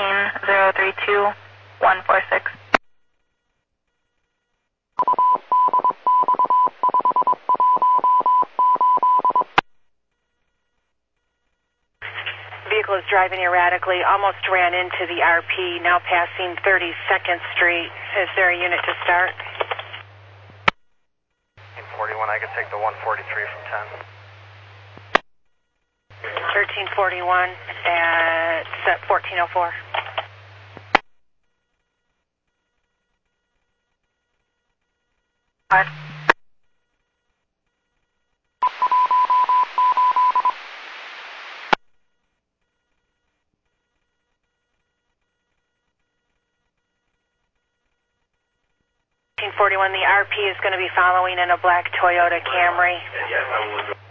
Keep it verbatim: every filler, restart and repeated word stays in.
thirteen zero three two one four six. Vehicle is driving erratically, almost ran into the R P, now passing thirty-second Street. Is there a unit to start? forty-one, I can take the one forty-three from ten. thirteen forty-one at fourteen oh four. Five. forty-one, the R P is going to be following in a black Toyota Camry.